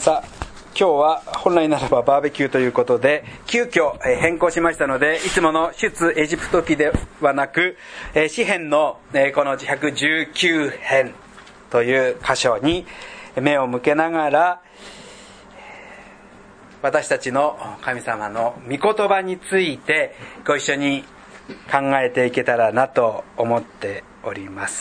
さあ、今日は本来ならばバーベキューということで急遽変更しましたので、いつもの出エジプト記ではなく詩編のこの119編という箇所に目を向けながら、私たちの神様の御言葉についてご一緒に考えていけたらなと思っております。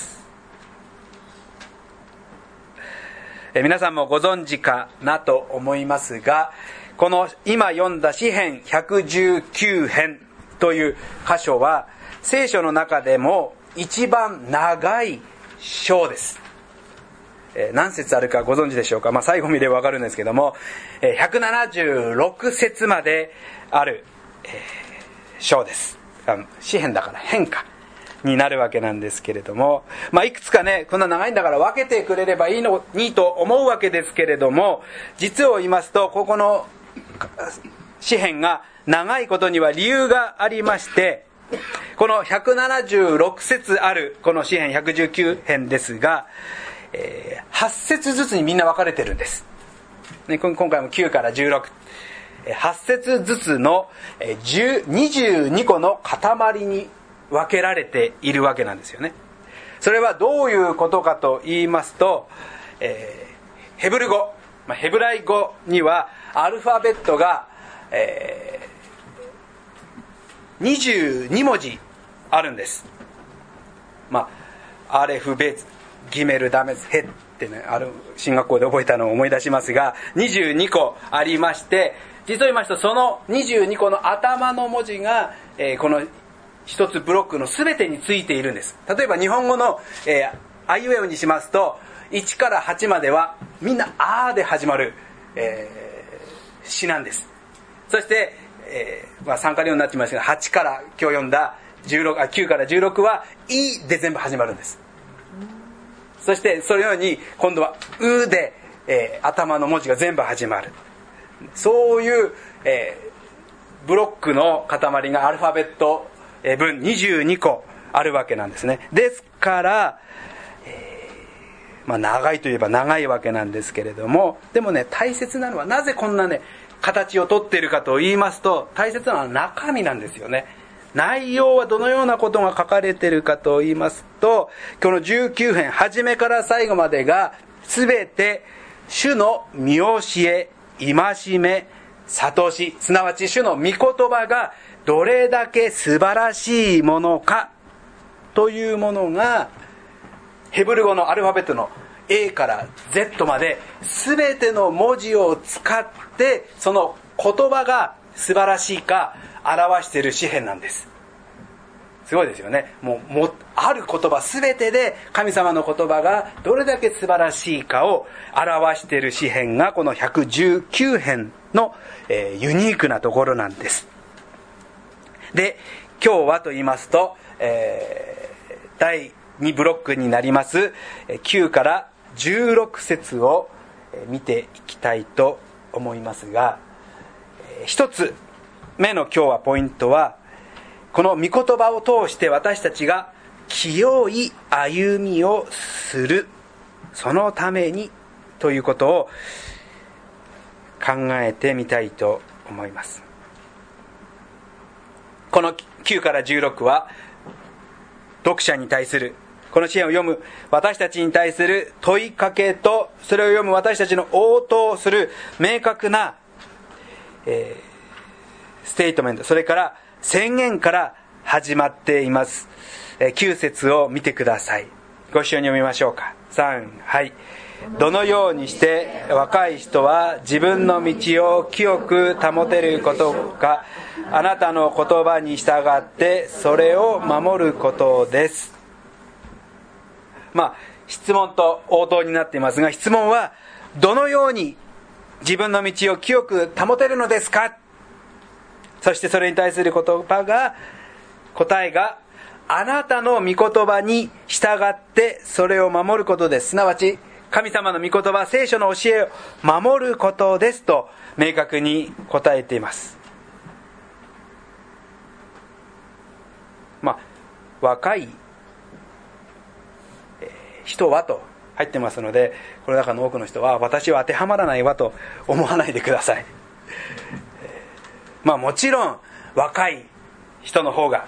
皆さんもご存知かなと思いますが、この今読んだ詩編119編という箇所は聖書の中でも一番長い章です。何節あるかご存知でしょうか。最後見ればわかるんですけども、176節まである章です。詩編だから編かになるわけなんですけれども、いくつかね、こんな長いんだから分けてくれればいいと思うわけですけれども、実を言いますと、ここの詩編が長いことには理由がありまして、この176節あるこの詩編119編ですが、8節ずつにみんな分かれてるんです、ね、今回も9から16、8節ずつの22個の塊に分けられているわけなんですよね。それはどういうことかと言いますと、ヘブル語、ヘブライ語にはアルファベットが、22文字あるんです。アレフベギメルダメズヘってね、進学校で覚えたのを思い出しますが、22個ありまして、実を言いますとその22個の頭の文字が、この一つブロックの全てについているんです。例えば日本語の、あいうえおにしますと、1から8まではみんなあーで始まる、詩なんです。そして、参加料になってましたが、8から今日読んだ9から16はいで全部始まるんです。そしてそのように今度はうで、頭の文字が全部始まる。そういう、ブロックの塊がアルファベット分22個あるわけなんですね。ですから、長いといえば長いわけなんですけれども、でもね、大切なのはなぜこんなね形をとっているかと言いますと、大切なのは中身なんですよね。内容はどのようなことが書かれているかと言いますと、この19編初めから最後までが全て主の見教え、戒め、諭し、すなわち主の御言葉がどれだけ素晴らしいものかというものが、ヘブル語のアルファベットの A から Z まで全ての文字を使ってその言葉が素晴らしいか表している詩編なんです。すごいですよね。もうある言葉全てで神様の言葉がどれだけ素晴らしいかを表している詩編がこの119編の、ユニークなところなんです。で、今日はと言いますと、第2ブロックになります9から16節を見ていきたいと思いますが、一つ目の今日はポイントは、この御言葉を通して私たちが清い歩みをする、そのためにということを考えてみたいと思います。この9から16は読者に対する、この詩篇を読む私たちに対する問いかけと、それを読む私たちの応答する明確な、ステートメント、それから宣言から始まっています。9節を見てください。ご一緒に読みましょうか。3、はい。どのようにして若い人は自分の道を清く保てることか、あなたの言葉に従ってそれを守ることです。質問と応答になっていますが、質問はどのように自分の道を清く保てるのですか。そしてそれに対する答えがあなたの御言葉に従ってそれを守ることです。すなわち神様の御言葉、聖書の教えを守ることですと明確に答えています。若い人はと入ってますので、この中の多くの人は私は当てはまらないわと思わないでください。もちろん若い人の方が、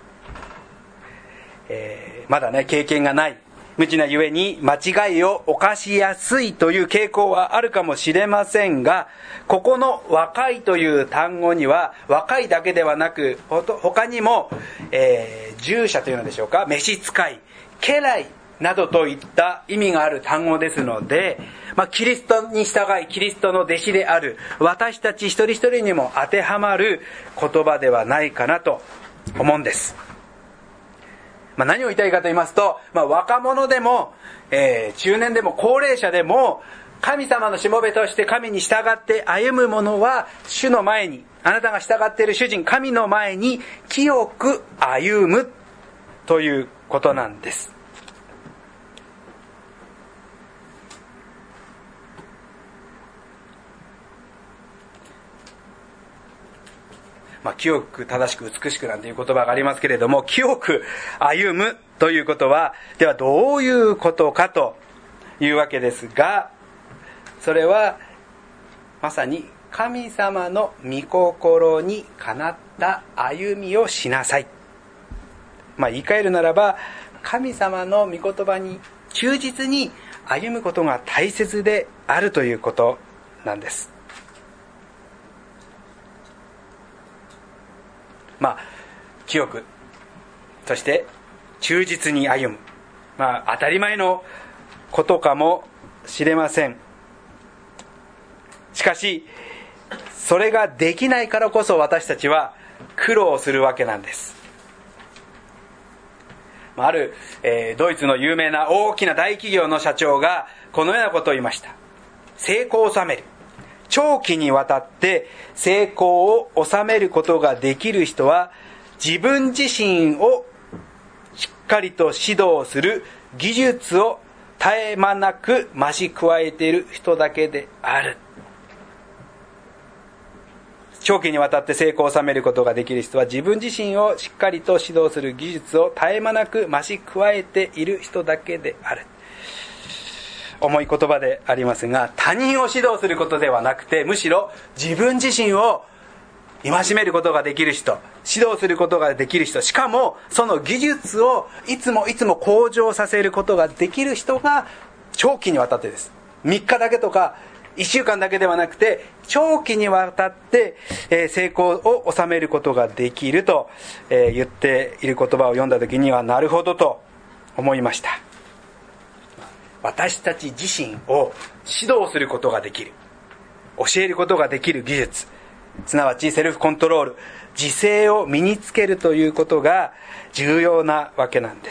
まだね経験がない無知なゆえに間違いを犯しやすいという傾向はあるかもしれませんが、ここの若いという単語には若いだけではなく、他にも、従者というのでしょうか、召使い、家来などといった意味がある単語ですので、キリストに従いキリストの弟子である私たち一人一人にも当てはまる言葉ではないかなと思うんです。何を言いたいかと言いますと、若者でも、中年でも高齢者でも神様のしもべとして神に従って歩む者は、主の前に、あなたが従っている主人神の前に清く歩むということなんです。清く正しく美しくなんていう言葉がありますけれども、清く歩むということは、ではどういうことかというわけですが、それはまさに神様の御心にかなった歩みをしなさい。言い換えるならば、神様の御言葉に忠実に歩むことが大切であるということなんです。清く、そして忠実に歩む、当たり前のことかもしれません。しかしそれができないからこそ私たちは苦労するわけなんです。ある、ドイツの有名な大きな大企業の社長がこのようなことを言いました。成功を収める、長期にわたって成功を収めることができる人は、自分自身をしっかりと指導する技術を絶え間なく増し加えている人だけである。長期にわたって成功を収めることができる人は、自分自身をしっかりと指導する技術を絶え間なく増し加えている人だけである。重い言葉でありますが、他人を指導することではなくて、むしろ自分自身を戒めることができる人、指導することができる人、しかもその技術をいつも向上させることができる人が長期にわたってです。3日だけとか1週間だけではなくて、長期にわたって成功を収めることができると言っている言葉を読んだ時には、なるほどと思いました。私たち自身を指導することができる、教えることができる技術、すなわちセルフコントロール、自制を身につけるということが重要なわけなんです。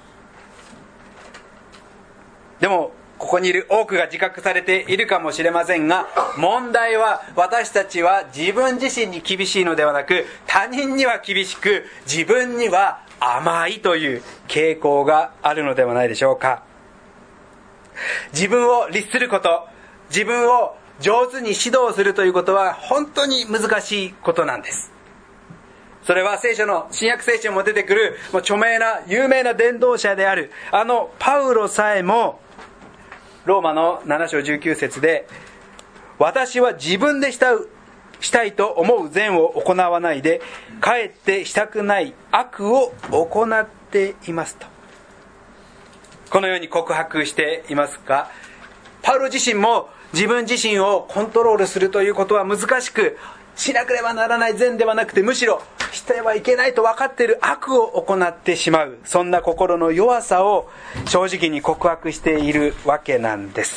でもここにいる多くが自覚されているかもしれませんが、問題は私たちは自分自身に厳しいのではなく、他人には厳しく自分には甘いという傾向があるのではないでしょうか。自分を律すること、自分を上手に指導するということは本当に難しいことなんです。それは聖書の、新約聖書にも出てくる著名な有名な伝道者であるパウロさえも、ローマの7章19節で、私は自分でしたいと思う善を行わないで、かえってしたくない悪を行っていますと、このように告白していますが、パウロ自身も自分自身をコントロールするということは難しく、しなければならない善ではなくて、むしろしてはいけないと分かっている悪を行ってしまう、そんな心の弱さを正直に告白しているわけなんです。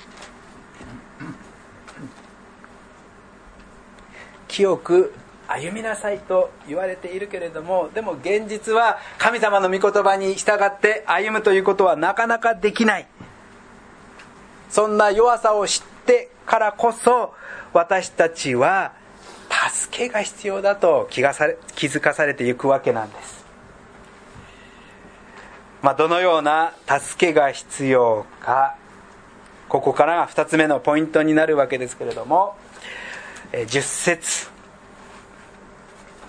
清く歩みなさいと言われているけれども、でも現実は神様の御言葉に従って歩むということはなかなかできない。そんな弱さを知ってからこそ、私たちは助けが必要だと気づかされていくわけなんです。どのような助けが必要か、ここからが2つ目のポイントになるわけですけれども、10節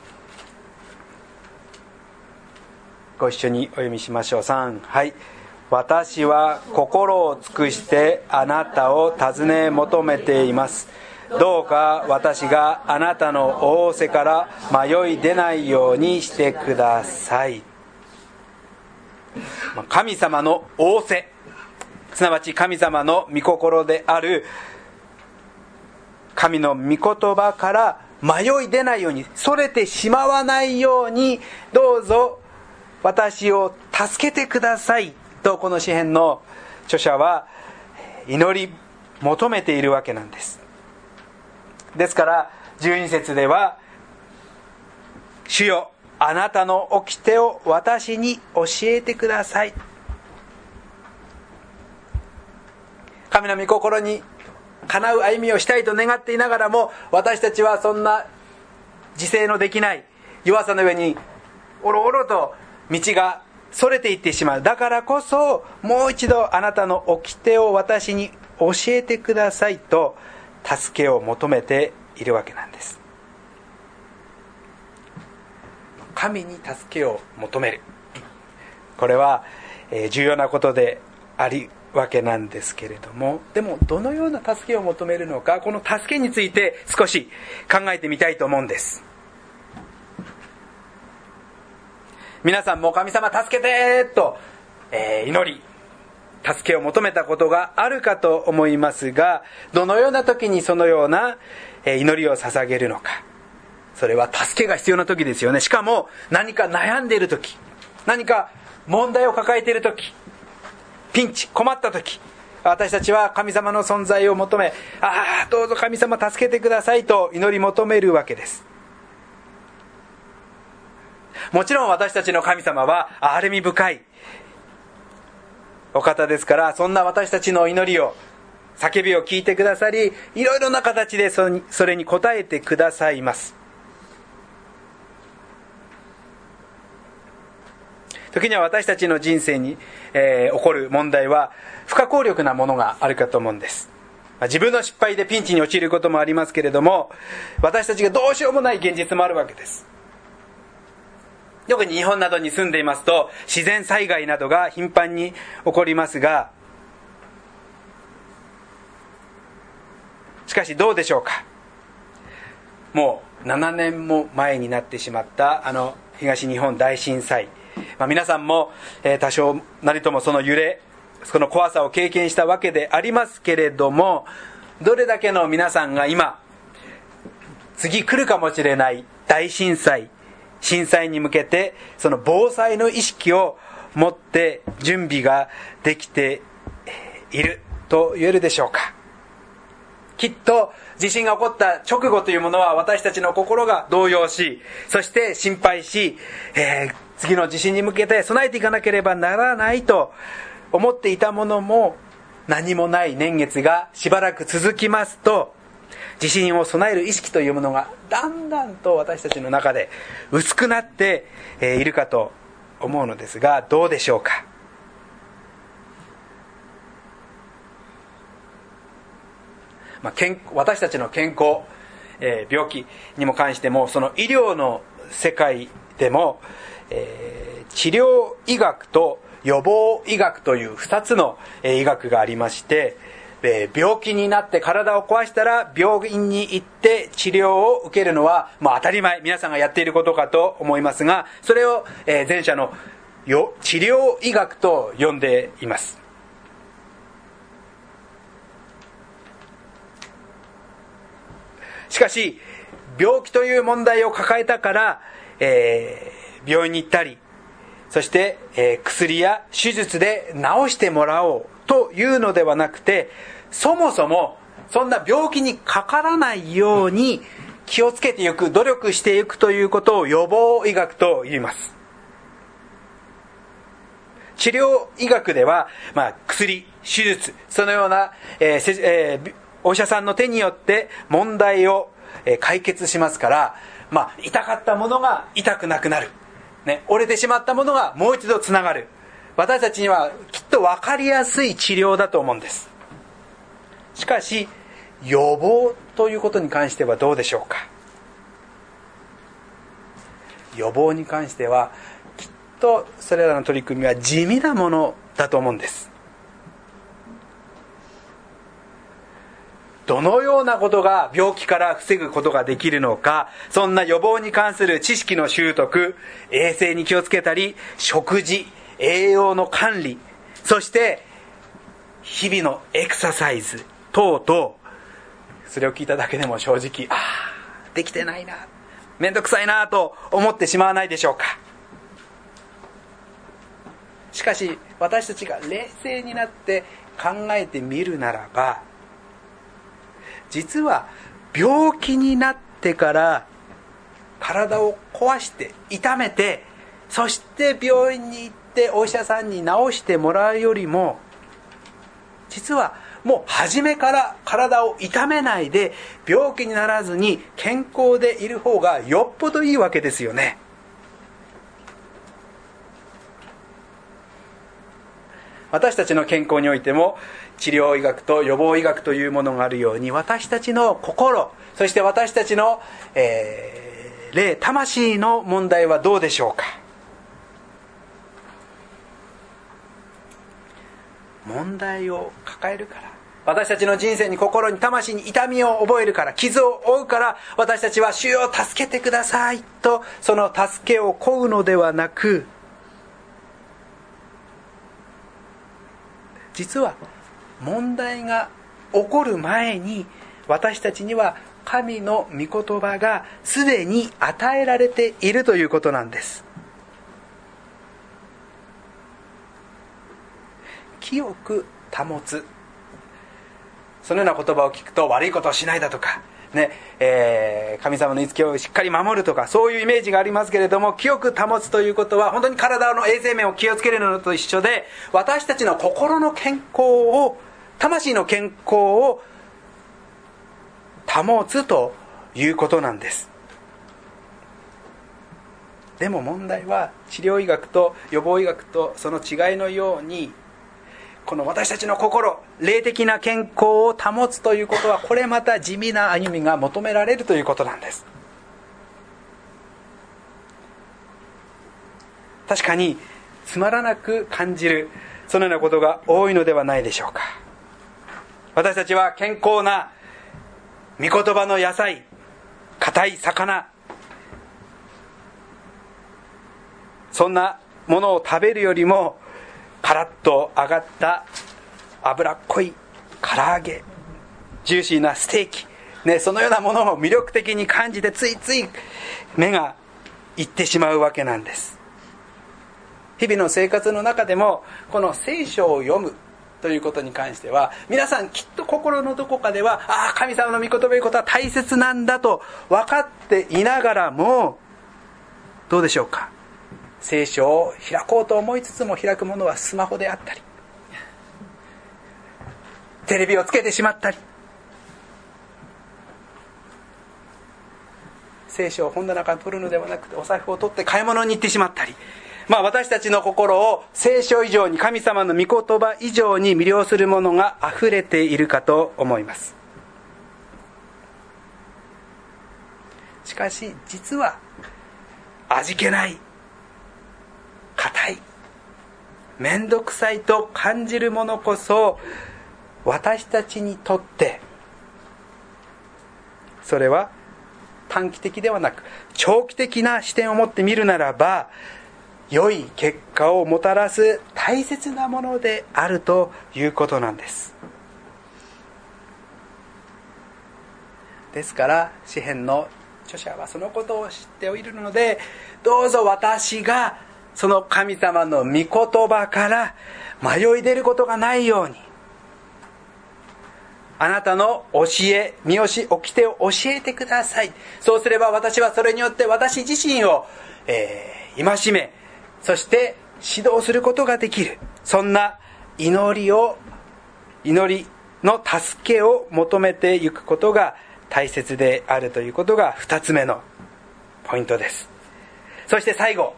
ご一緒にお読みしましょう。3、はい。 私は心を尽くしてあなたを尋ね求めています。どうか私があなたの仰せから迷い出ないようにしてください。神様の仰せ、すなわち神様の御心である神の御言葉から迷い出ないように、それてしまわないように、どうぞ私を助けてくださいと、この詩編の著者は祈り求めているわけなんです。ですから12節では、主よ、あなたの掟を私に教えてください。神の御心にかなう歩みをしたいと願っていながらも、私たちはそんな自制のできない弱さの上におろおろと道がそれていってしまう。だからこそ、もう一度あなたの掟を私に教えてくださいと助けを求めているわけなんです。神に助けを求める、これは重要なことでありわけなんですけれども、でもどのような助けを求めるのか、この助けについて少し考えてみたいと思うんです。皆さんも神様助けてと祈り助けを求めたことがあるかと思いますが、どのような時にそのような祈りを捧げるのか。それは助けが必要な時ですよね。しかも何か悩んでいる時、何か問題を抱えている時、ピンチ、困った時、私たちは神様の存在を求め、どうぞ神様助けてくださいと祈り求めるわけです。もちろん私たちの神様は憐れみ深いお方ですから、そんな私たちの祈りを、叫びを聞いてくださり、いろいろな形でそれに応えてくださいます。時には私たちの人生に、起こる問題は不可抗力なものがあるかと思うんです。自分の失敗でピンチに陥ることもありますけれども、私たちがどうしようもない現実もあるわけです。特に日本などに住んでいますと、自然災害などが頻繁に起こりますが、しかしどうでしょうか。もう7年も前になってしまった東日本大震災、皆さんも多少なりともその揺れ、その怖さを経験したわけでありますけれども、どれだけの皆さんが今次来るかもしれない大震災に向けて、その防災の意識を持って準備ができていると言えるでしょうか。きっと地震が起こった直後というものは、私たちの心が動揺し、そして心配し、次の地震に向けて備えていかなければならないと思っていたものも、何もない年月がしばらく続きますと、地震を備える意識というものがだんだんと私たちの中で薄くなっているかと思うのですが、どうでしょうか。私たちの健康、病気にも関しても、その医療の世界でも、治療医学と予防医学という2つの医学がありまして、病気になって体を壊したら病院に行って治療を受けるのは当たり前、皆さんがやっていることかと思いますが、それを前者の治療医学と呼んでいます。しかし病気という問題を抱えたから、病院に行ったり、そして、薬や手術で治してもらおうというのではなくて、そもそもそんな病気にかからないように気をつけていく、努力していくということを予防医学と言います。治療医学では、薬、手術、そのような、お医者さんの手によって問題を解決しますから、痛かったものが痛くなくなる、折れてしまったものがもう一度つながる。私たちにはきっと分かりやすい治療だと思うんです。しかし予防ということに関してはどうでしょうか。予防に関してはきっとそれらの取り組みは地味なものだと思うんです。どのようなことが病気から防ぐことができるのか、そんな予防に関する知識の習得、衛生に気をつけたり、食事、栄養の管理、そして日々のエクササイズ等々、それを聞いただけでも正直、できてないな、めんどくさいなと思ってしまわないでしょうか。しかし私たちが冷静になって考えてみるならば、実は病気になってから体を壊して痛めて、そして病院に行ってお医者さんに治してもらうよりも、実はもう初めから体を痛めないで病気にならずに健康でいる方がよっぽどいいわけですよね。私たちの健康においても治療医学と予防医学というものがあるように、私たちの心、そして私たちの、霊、魂の問題はどうでしょうか。問題を抱えるから、私たちの人生に心に魂に痛みを覚えるから、傷を負うから、私たちは主よ助けてくださいとその助けを請うのではなく、実は問題が起こる前に私たちには神の御言葉がすでに与えられているということなんです。清く保つ、そのような言葉を聞くと悪いことをしないだとかね、神様の言いつけをしっかり守るとか、そういうイメージがありますけれども、清く保つということは本当に体の衛生面を気をつけるのと一緒で、私たちの心の健康を、魂の健康を保つということなんです。でも問題は治療医学と予防医学とその違いのように、この私たちの心、霊的な健康を保つということは、これまた地味な歩みが求められるということなんです。確かにつまらなく感じる、そのようなことが多いのではないでしょうか。私たちは健康な御言葉の野菜、硬い魚、そんなものを食べるよりも、カラッと揚がった脂っこい唐揚げ、ジューシーなステーキ、そのようなものを魅力的に感じて、ついつい目がいってしまうわけなんです。日々の生活の中でもこの聖書を読むということに関しては、皆さんきっと心のどこかでは、神様の御言葉ということは大切なんだと分かっていながらも、どうでしょうか。聖書を開こうと思いつつも開くものはスマホであったり、テレビをつけてしまったり、聖書を本の中に取るのではなくてお財布を取って買い物に行ってしまったり、私たちの心を聖書以上に、神様の御言葉以上に魅了するものがあふれているかと思います。しかし実は味気ない、硬い、めんどくさいと感じるものこそ、私たちにとってそれは短期的ではなく長期的な視点を持って見るならば、良い結果をもたらす大切なものであるということなんです。ですから詩編の著者はそのことを知っているので、どうぞ私がその神様の御言葉から迷い出ることがないように、あなたの教え、見教え、掟を教えてください。そうすれば私はそれによって私自身を、戒め、そして指導することができる。そんな祈りの助けを求めていくことが大切であるということが2つ目のポイントです。そして最後、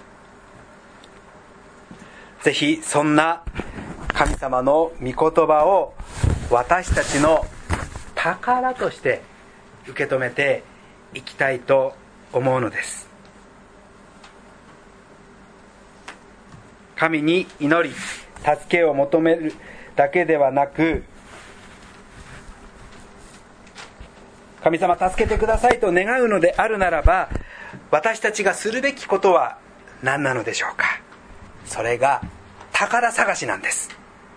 ぜひそんな神様の御言葉を私たちの宝として受け止めていきたいと思うのです。 神に祈り助けを求めるだけではなく、神様助けてくださいと願うのであるならば、私たちがするべきことは何なのでしょうか。それが宝探しなんです。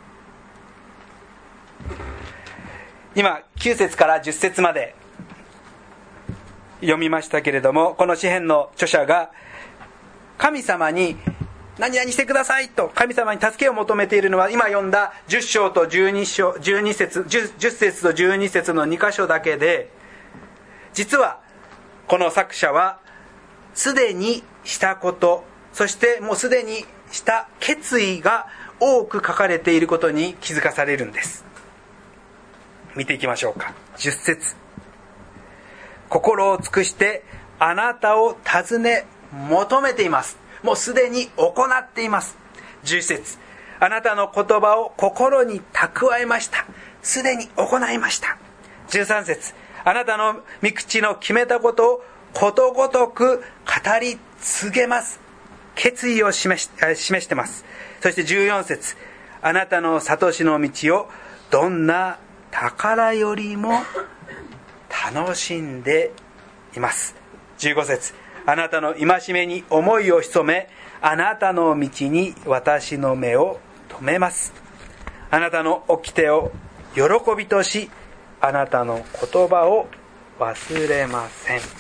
今9節から10節まで読みましたけれども、この詩編の著者が神様に何々してくださいと神様に助けを求めているのは、今読んだ10章と12節10節と12節の2箇所だけで、実はこの作者はすでにしたこと、そしてもうすでにした決意が多く書かれていることに気づかされるんです。見ていきましょうか。10節、心を尽くしてあなたを尋ね求めています。もうすでに行っています。11節、あなたの言葉を心に蓄えました。すでに行いました。13節、あなたの御口の決めたことをことごとく語り告げます。決意を示してます。そして14節、あなたの悟しの道をどんな宝よりも楽しんでいます。15節、あなたの戒めに思いを潜め、あなたの道に私の目を留めます。あなたの掟を喜びとし、あなたの言葉を忘れません。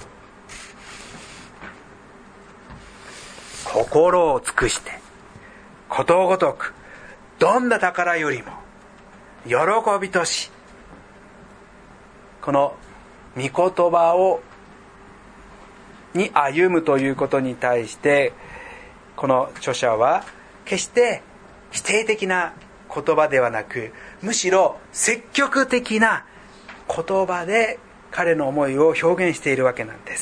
心を尽くしてことごとくどんな宝よりも喜びとし、この御言葉に歩むということに対して、この著者は決して否定的な言葉ではなく、むしろ積極的な言葉で彼の思いを表現しているわけなんです。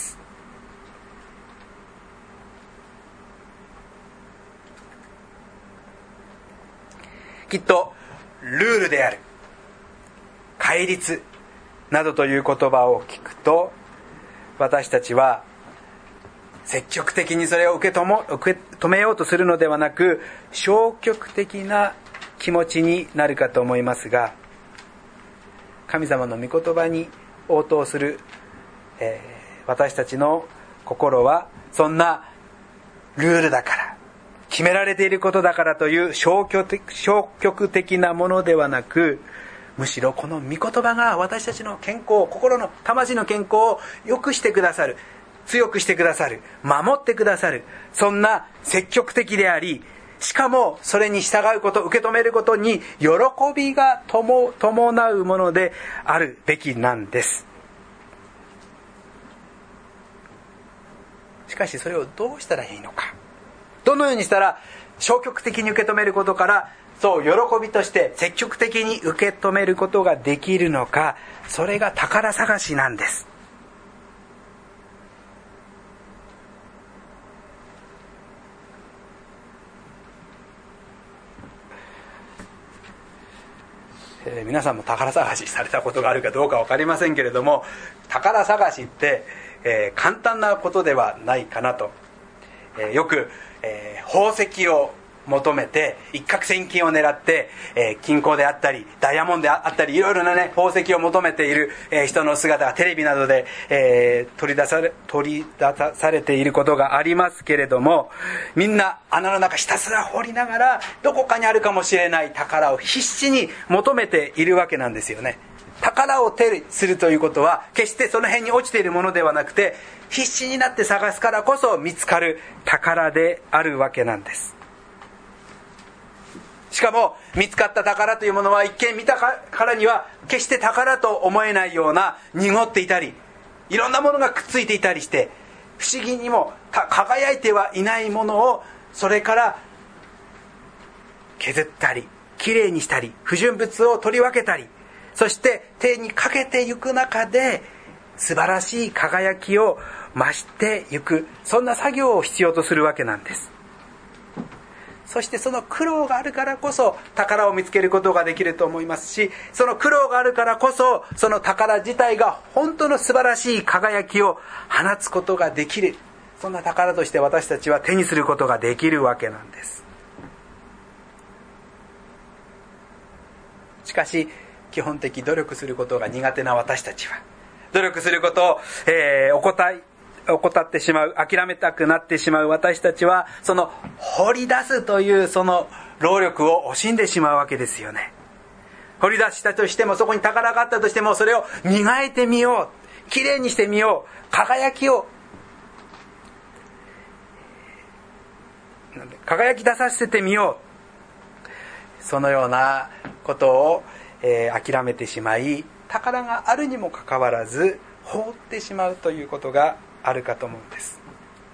きっとルールである、戒律などという言葉を聞くと、私たちは積極的にそれを受け止めようとするのではなく、消極的な気持ちになるかと思いますが、神様の御言葉に応答する、私たちの心はそんなルールだから、決められていることだからという消極的なものではなく、むしろこの御言葉が私たちの健康、心の魂の健康を良くしてくださる、強くしてくださる、守ってくださる、そんな積極的であり、しかもそれに従うこと、受け止めることに喜びが伴うものであるべきなんです。しかしそれをどうしたらいいのか、どのようにしたら消極的に受け止めることから、そう喜びとして積極的に受け止めることができるのか、それが宝探しなんです。皆さんも宝探しされたことがあるかどうか分かりませんけれども、宝探しって、簡単なことではないかなと。よく、宝石を求めて一攫千金を狙って、金鉱であったりダイヤモンドであったり、いろいろなね宝石を求めている、人の姿がテレビなどで、取り出されていることがありますけれども、みんな穴の中ひたすら掘りながら、どこかにあるかもしれない宝を必死に求めているわけなんですよね。宝を手にするということは、決してその辺に落ちているものではなくて、必死になって探すからこそ見つかる宝であるわけなんです。しかも見つかった宝というものは、一見見たからには決して宝と思えないような、濁っていたり、いろんなものがくっついていたりして、不思議にも輝いてはいないものを、それから削ったりきれいにしたり、不純物を取り分けたり、そして手にかけていく中で素晴らしい輝きを増していく、そんな作業を必要とするわけなんです。そしてその苦労があるからこそ宝を見つけることができると思いますし、その苦労があるからこそその宝自体が本当の素晴らしい輝きを放つことができる、そんな宝として私たちは手にすることができるわけなんです。 しかし基本的努力することが苦手な私たちは、努力することを、怠ってしまう、諦めたくなってしまう私たちは、その掘り出すというその労力を惜しんでしまうわけですよね。掘り出したとしても、そこに宝があったとしても、それを磨いてみよう、きれいにしてみよう、輝き出させてみよう、そのようなことを、諦めてしまい、宝があるにもかかわらず放ってしまうということがあるかと思うんです。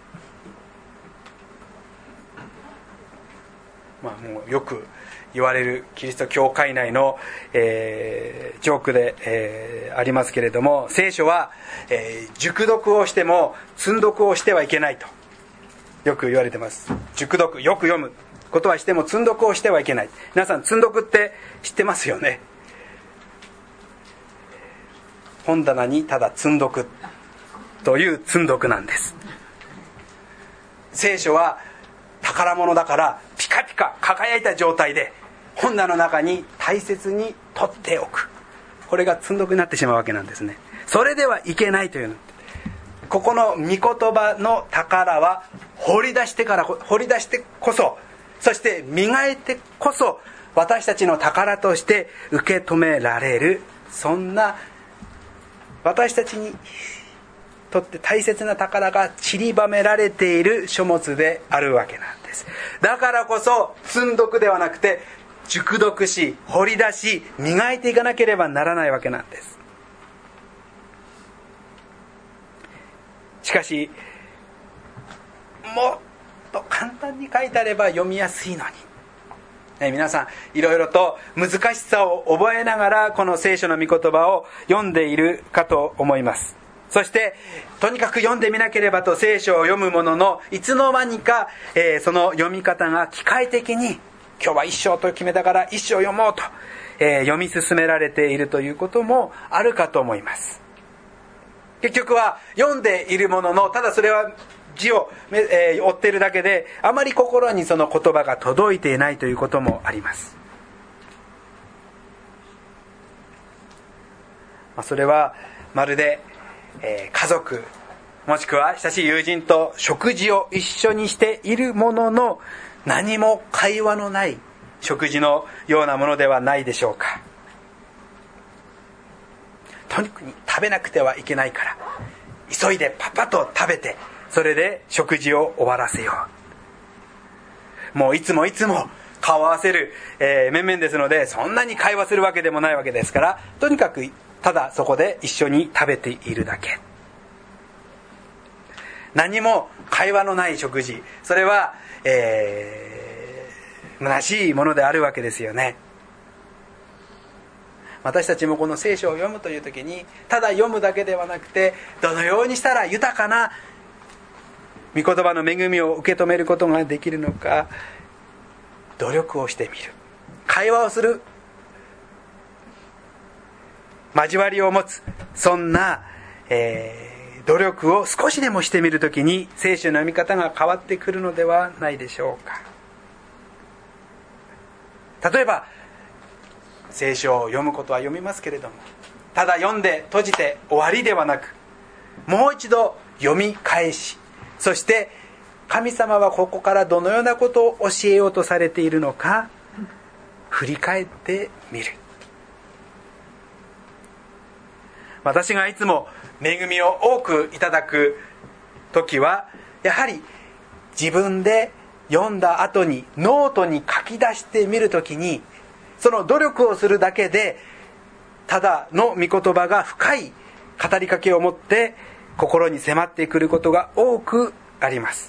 もうよく言われるキリスト教会内の、ジョークで、ありますけれども、聖書は、熟読をしても積読をしてはいけないとよく言われてます。熟読、よく読むことはしても積読をしてはいけない。皆さん積読って知ってますよね。本棚にただ積読という積読なんです。聖書は宝物だから、ピカピカ輝いた状態で本棚の中に大切に取っておく、これが積読になってしまうわけなんですね。それではいけないというの。ここの御言葉の宝は掘り出してこそ、そして磨いてこそ私たちの宝として受け止められる、そんな私たちにとって大切な宝が散りばめられている書物であるわけなんです。だからこそ積読ではなくて熟読し、掘り出し、磨いていかなければならないわけなんです。しかしもっと簡単に書いてあれば読みやすいのに、皆さんいろいろと難しさを覚えながらこの聖書の御言葉を読んでいるかと思います。そしてとにかく読んでみなければと聖書を読むものの、いつの間にか、その読み方が機械的に、今日は一章と決めたから一章読もうと、読み進められているということもあるかと思います。結局は読んでいるものの、ただそれは字を、追っているだけで、あまり心にその言葉が届いていないということもあります。それはまるで、家族もしくは親しい友人と食事を一緒にしているものの、何も会話のない食事のようなものではないでしょうか。とにかく食べなくてはいけないから急いでパパッと食べて、それで食事を終わらせよう。もういつも顔を合わせる、面々ですので、そんなに会話するわけでもないわけですから、とにかくただそこで一緒に食べているだけ。何も会話のない食事、それは、虚しいものであるわけですよね。私たちもこの聖書を読むという時に、ただ読むだけではなくて、どのようにしたら豊かな御言葉の恵みを受け止めることができるのか、努力をしてみる、会話をする、交わりを持つ、そんな、努力を少しでもしてみるときに、聖書の読み方が変わってくるのではないでしょうか。例えば聖書を読むことは読みますけれども、ただ読んで閉じて終わりではなく、もう一度読み返し、そして神様はここからどのようなことを教えようとされているのか振り返ってみる。私がいつも恵みを多くいただく時は、やはり自分で読んだ後にノートに書き出してみるときに、その努力をするだけでただの御言葉が深い語りかけを持って心に迫ってくることが多くあります。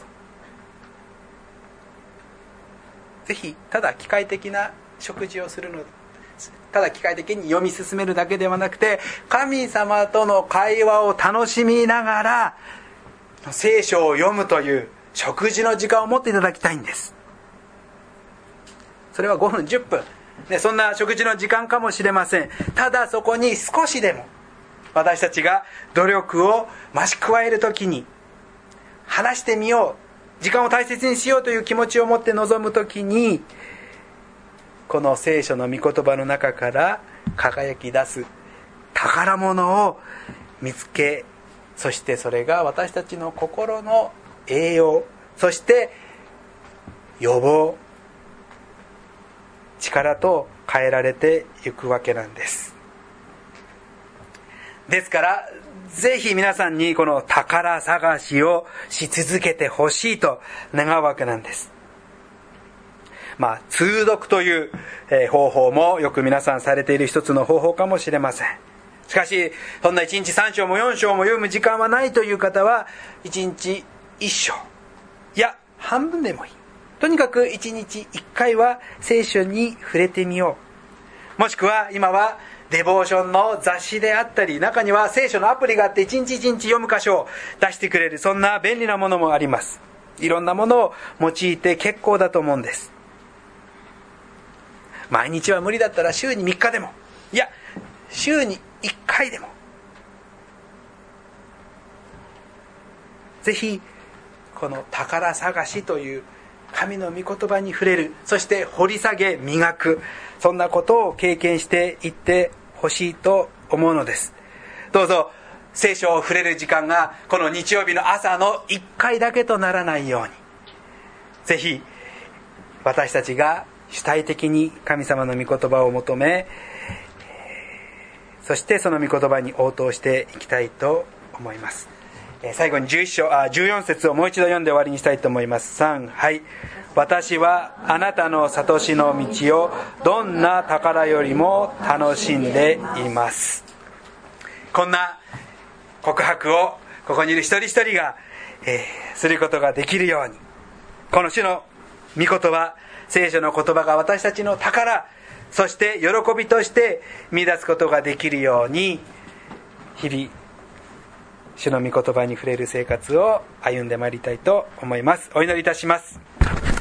ぜひただ機械的な食事をするの、ただ機械的に読み進めるだけではなくて、神様との会話を楽しみながら聖書を読むという食事の時間を持っていただきたいんです。それは5分10分、そんな食事の時間かもしれません。ただそこに少しでも私たちが努力を増し加えるときに、話してみよう、時間を大切にしようという気持ちを持って臨むときに、 この聖書の御言葉の中から輝き出す宝物を見つけ、そしてそれが私たちの心の栄養、そして予防、力と変えられていくわけなんです。ですからぜひ皆さんにこの宝探しをし続けてほしいと願うわけなんです。通読という方法もよく皆さんされている一つの方法かもしれません。しかしそんな1日3章も4章も読む時間はないという方は、1日1章、いや半分でもいい、とにかく1日1回は聖書に触れてみよう。もしくは今はデボーションの雑誌であったり、中には聖書のアプリがあって1日1日読む箇所を出してくれる、そんな便利なものもあります。いろんなものを用いて結構だと思うんです。毎日は無理だったら週に3日でも、いや週に1回でも、ぜひこの宝探しという神の御言葉に触れる、そして掘り下げ磨く、そんなことを経験していってほしいと思うのです。どうぞ聖書を触れる時間がこの日曜日の朝の1回だけとならないように、ぜひ私たちが主体的に神様の御言葉を求め、そしてその御言葉に応答していきたいと思います。最後に14節をもう一度読んで終わりにしたいと思います。3、はい。私はあなたの悟しの道をどんな宝よりも楽しんでいます。こんな告白をここにいる一人一人が、することができるように、この主の御言葉、聖書の言葉が私たちの宝、そして喜びとして見出すことができるように、日々主の御言葉に触れる生活を歩んでまいりたいと思います。お祈りいたします。